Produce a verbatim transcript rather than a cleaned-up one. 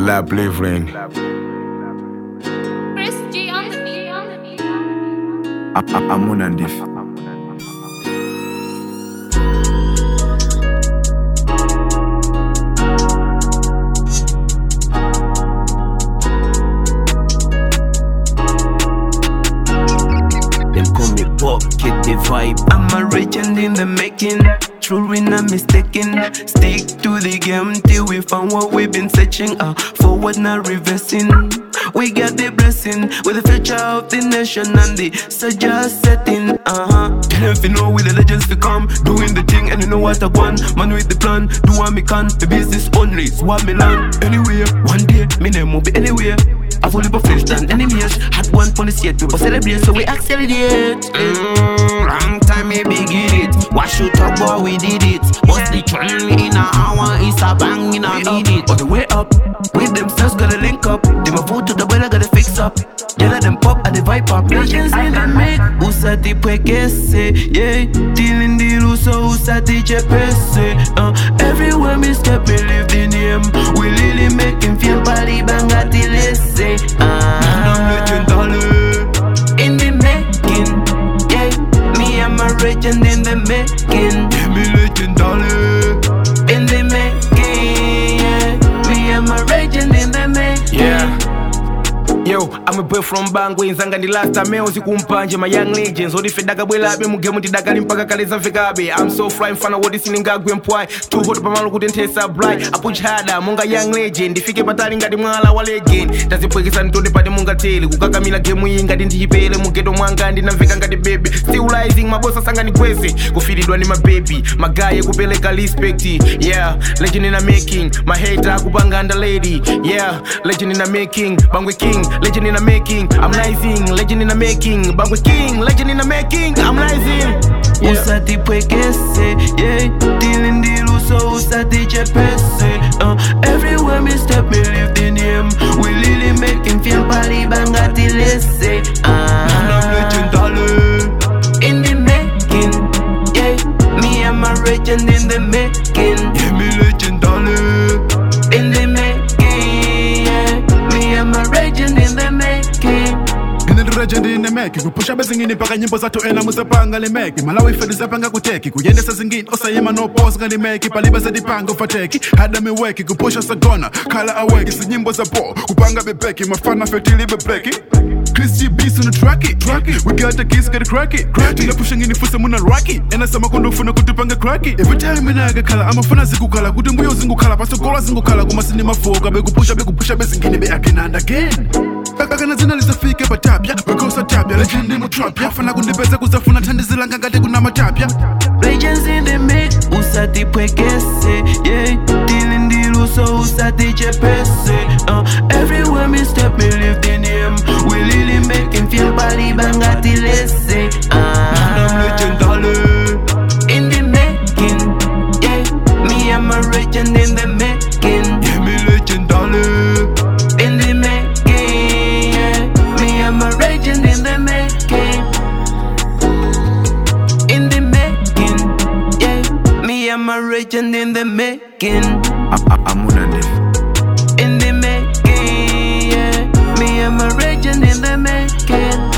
Lab Living. Chris G on the beat. On the beat. I'm on and if. Get the vibe. I'm a legend in the making. True, we're not mistaken. Stick to the game till we found what we've been searching. Uh, forward, not reversing. We got the blessing with the future of the nation and the suggest setting. Uh-huh. And if you know with the legends to come, doing the thing and you know what I want. Man with the plan, do what me can. The business only is what me learn. Anywhere, one day, me name will be anywhere. I've only been flinched and enemies. Had one point to yet, people celebrate, so we accelerate. Mm, long time we begin it. What should talk about, we did it. What's the trend in a hour? It's a bang in a minute. On the way up, with themselves gotta link up. They my foot to the well, I gotta fix up. Yeah, let them pop at the vibe pop. Legends in the make. Usati pwekese, yeah. Dealing the luso, usati chepese. Uh, everywhere me step, me live the name. We really make him feel body bang at the listen. Uh, I'm legendary in the making, yeah. Me, I'm a legend in the making. Yeah, me legendary in the making, yeah. Me, I'm a legend in the making. Yeah. Yo, I'm a boy from Bangwe, Nzanga the last time I was kumpanje my young legends. Odi fedaga bwela be mugemu tidaga limpaka kaleza fikabe. I'm so fly mfana wodi sininga gwempwai. Too hot pamalo kudentesa bright. Apuch hada munga young legend. Ifike patali ngati mwala wa legend. Tazipwekesa ntonde pati munga tele. Kukakamila gemu yinga ndihipele mugeto mwanga ndinamveka ngati baby. Still rising mabosa sanga ni kwese. Kufilidwa ni my baby. Magaye kupeleka respect. Yeah, legend in a making. My hater kupanga under lady. Yeah, legend in a making. Bangwe king. Legend in the making, I'm rising. Legend in the making, Bangwe king. Legend in the making, I'm rising. Yeah. Usati pwekese, yeah. Dealing the luso, usati chepese. Uh, everywhere me step, me live the name. We really make him feel body bang at the listen. Uh, I'm legendary in the making, yeah. Me, I'm a legend in the making. Yeah, me legendary in the making, yeah. Me, I'm a legend in the making. Legend in the making. Kupusha bezingini paka nyimbo zato ena musapanga le making. Malawi fedi zapanga kuteki. Kuyendesa zingini osayema no pause ngani make. Paliba za dipanga ufateki. Hada me weki kupusha sagona. Kala aweki si nyimbo za po. Kupanga bebeki mafana fetili bebeki. Chris G beats on the track it, track it. We got the keys, gotta crack it, crack it. Tila pushing in the fusa muna rock it. Ena sama kondo funa kutupanga crack it. Every time minaga kala, ama fana ziku kala. Kutumbuyo zingu kala, paso kola zingu kala. Kumasini mafoga, be kupusha, be kupusha, be zingini, be again and again. Baka na zina lizafike batapya. Wekosa tapya, legend in trapya. Fana kundipeza kuzafuna tandi zilanga ngate kuna matapya. Legends in the make, usati pwekese, yeah. Dealing the luso, usati chepese. Uh, everywhere me step, me live the name. We really make him feel body bang at the listen. Uh, I'm legendary in the making, yeah. Me, I'm a legend in the making. Yeah, me legendary in the making, yeah. Me, I'm a legend in the making. In the making, yeah. Me, I'm a legend in the making. I'm on and if. In the making, yeah. Me, I'm a legend in the making.